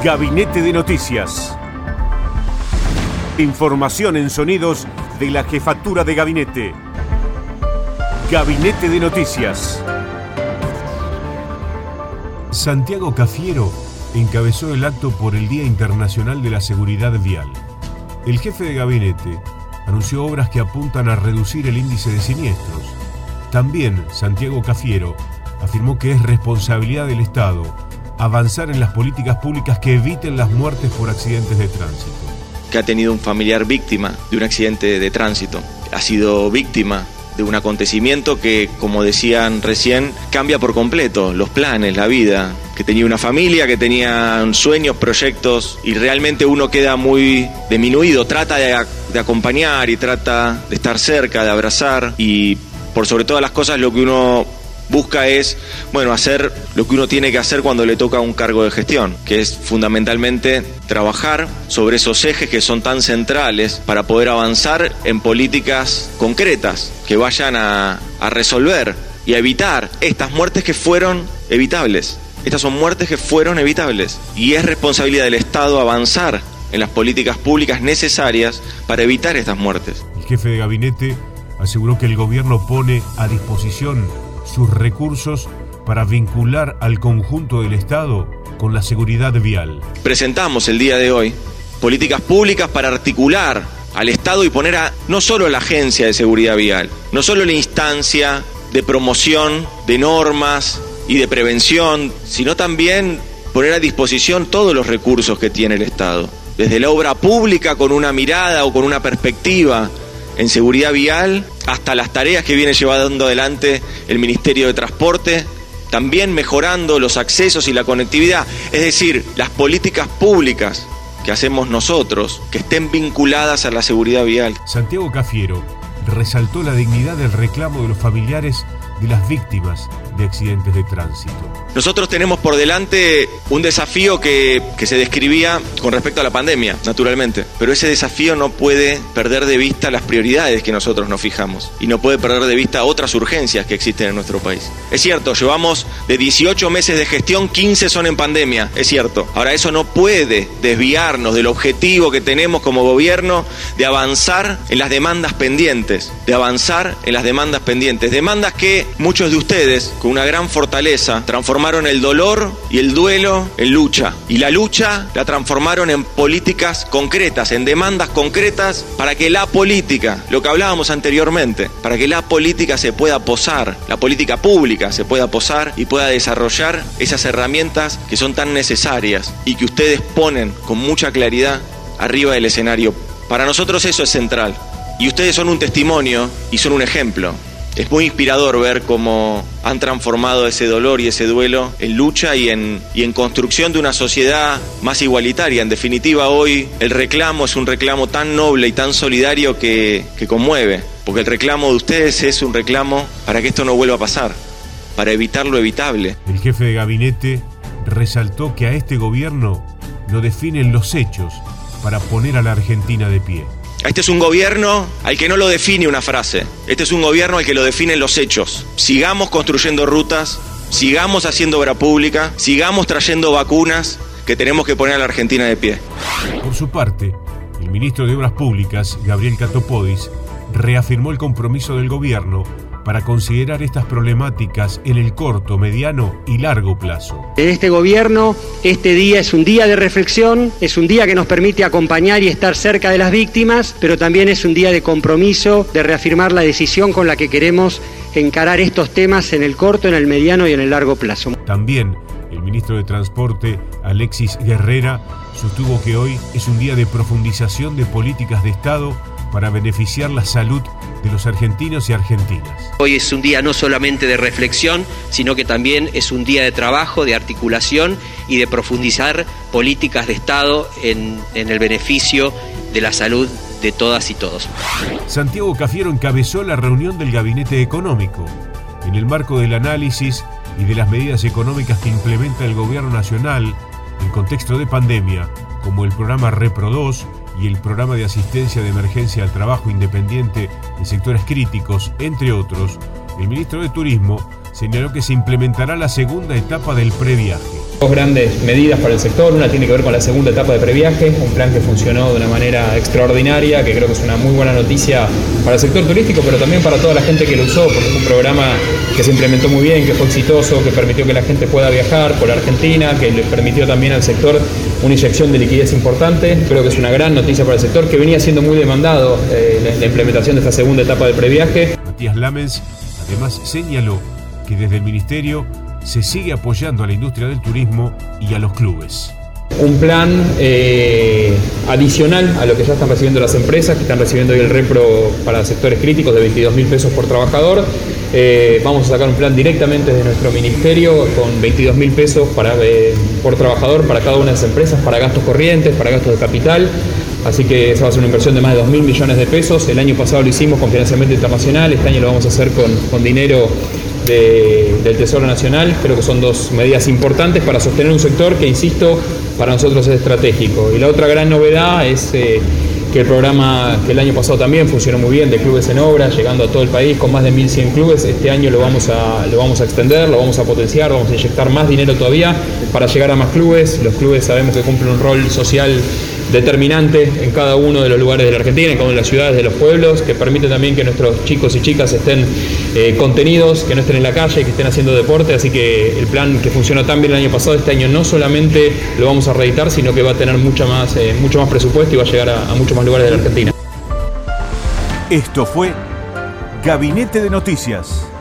Gabinete de Noticias. Información en sonidos de la Jefatura de Gabinete. Gabinete de Noticias. Santiago Cafiero encabezó el acto por el Día Internacional de la Seguridad Vial. El jefe de gabinete anunció obras que apuntan a reducir el índice de siniestros. También Santiago Cafiero afirmó que es responsabilidad del Estado avanzar en las políticas públicas que eviten las muertes por accidentes de tránsito. Que ha tenido un familiar víctima de un accidente de tránsito. Ha sido víctima de un acontecimiento que, como decían recién, cambia por completo los planes, la vida, que tenía una familia, que tenía sueños, proyectos, y realmente uno queda muy disminuido, trata de acompañar y trata de estar cerca, de abrazar, y por sobre todas las cosas lo que uno busca es, hacer lo que uno tiene que hacer cuando le toca un cargo de gestión, que es fundamentalmente trabajar sobre esos ejes que son tan centrales para poder avanzar en políticas concretas que vayan a resolver y a evitar estas muertes que fueron evitables. Estas son muertes que fueron evitables y es responsabilidad del Estado avanzar en las políticas públicas necesarias para evitar estas muertes. El jefe de gabinete aseguró que el gobierno pone a disposición sus recursos para vincular al conjunto del Estado con la seguridad vial. Presentamos el día de hoy políticas públicas para articular al Estado y poner no solo a la Agencia de Seguridad Vial, no solo la instancia de promoción de normas y de prevención, sino también poner a disposición todos los recursos que tiene el Estado, desde la obra pública con una mirada o con una perspectiva en seguridad vial, hasta las tareas que viene llevando adelante el Ministerio de Transporte, también mejorando los accesos y la conectividad, es decir, las políticas públicas que hacemos nosotros, que estén vinculadas a la seguridad vial. Santiago Cafiero resaltó la dignidad del reclamo de los familiares de las víctimas de accidentes de tránsito. Nosotros tenemos por delante un desafío que se describía con respecto a la pandemia, naturalmente, pero ese desafío no puede perder de vista las prioridades que nosotros nos fijamos y no puede perder de vista otras urgencias que existen en nuestro país. Es cierto, llevamos de 18 meses de gestión, 15 son en pandemia, es cierto. Ahora, eso no puede desviarnos del objetivo que tenemos como gobierno de avanzar en las demandas pendientes, demandas que muchos de ustedes, con una gran fortaleza, transformaron el dolor y el duelo en lucha. Y la lucha la transformaron en políticas concretas, en demandas concretas, para que la política, lo que hablábamos anteriormente, para que la política se pueda posar, la política pública se pueda posar y pueda desarrollar esas herramientas que son tan necesarias y que ustedes ponen con mucha claridad arriba del escenario. Para nosotros eso es central. Y ustedes son un testimonio y son un ejemplo. Es muy inspirador ver cómo han transformado ese dolor y ese duelo en lucha y en construcción de una sociedad más igualitaria. En definitiva, hoy el reclamo es un reclamo tan noble y tan solidario que conmueve, porque el reclamo de ustedes es un reclamo para que esto no vuelva a pasar, para evitar lo evitable. El jefe de gabinete resaltó que a este gobierno lo definen los hechos para poner a la Argentina de pie. Este es un gobierno al que no lo define una frase. Este es un gobierno al que lo definen los hechos. Sigamos construyendo rutas, sigamos haciendo obra pública, sigamos trayendo vacunas, que tenemos que poner a la Argentina de pie. Por su parte, el ministro de Obras Públicas, Gabriel Catopodis, reafirmó el compromiso del gobierno para considerar estas problemáticas en el corto, mediano y largo plazo. En este gobierno, este día es un día de reflexión, es un día que nos permite acompañar y estar cerca de las víctimas, pero también es un día de compromiso, de reafirmar la decisión con la que queremos encarar estos temas en el corto, en el mediano y en el largo plazo. También el ministro de Transporte, Alexis Guerrera, sostuvo que hoy es un día de profundización de políticas de Estado para beneficiar la salud de los argentinos y argentinas. Hoy es un día no solamente de reflexión, sino que también es un día de trabajo, de articulación y de profundizar políticas de Estado en el beneficio de la salud de todas y todos. Santiago Cafiero encabezó la reunión del Gabinete Económico. En el marco del análisis y de las medidas económicas que implementa el Gobierno Nacional en contexto de pandemia, como el programa Repro 2 y el programa de asistencia de emergencia al trabajo independiente en sectores críticos, entre otros, el ministro de Turismo señaló que se implementará la segunda etapa del previaje. Dos grandes medidas para el sector, una tiene que ver con la segunda etapa de previaje, un plan que funcionó de una manera extraordinaria, que creo que es una muy buena noticia para el sector turístico, pero también para toda la gente que lo usó, porque es un programa que se implementó muy bien, que fue exitoso, que permitió que la gente pueda viajar por Argentina, que le permitió también al sector una inyección de liquidez importante. Creo que es una gran noticia para el sector, que venía siendo muy demandado la implementación de esta segunda etapa del previaje. Matías Lamens además señaló que desde el Ministerio se sigue apoyando a la industria del turismo y a los clubes. Un plan adicional a lo que ya están recibiendo las empresas, que están recibiendo hoy el repro para sectores críticos de 22.000 pesos por trabajador. Vamos a sacar un plan directamente desde nuestro ministerio con 22.000 pesos por trabajador para cada una de las empresas, para gastos corrientes, para gastos de capital. Así que esa va a ser una inversión de más de 2.000 millones de pesos. El año pasado lo hicimos con financiamiento internacional, este año lo vamos a hacer con dinero del Tesoro Nacional. Creo que son dos medidas importantes para sostener un sector que, insisto, para nosotros es estratégico. Y la otra gran novedad es que el programa, que el año pasado también funcionó muy bien, de clubes en obra, llegando a todo el país con más de 1.100 clubes, este año lo vamos a extender, lo vamos a potenciar, vamos a inyectar más dinero todavía para llegar a más clubes. Los clubes sabemos que cumplen un rol social determinante en cada uno de los lugares de la Argentina, en cada una de las ciudades, de los pueblos, que permite también que nuestros chicos y chicas estén contenidos, que no estén en la calle, que estén haciendo deporte. Así que el plan que funcionó tan bien el año pasado, este año no solamente lo vamos a reeditar, sino que va a tener mucho más presupuesto y va a llegar a muchos más lugares de la Argentina. Esto fue Gabinete de Noticias.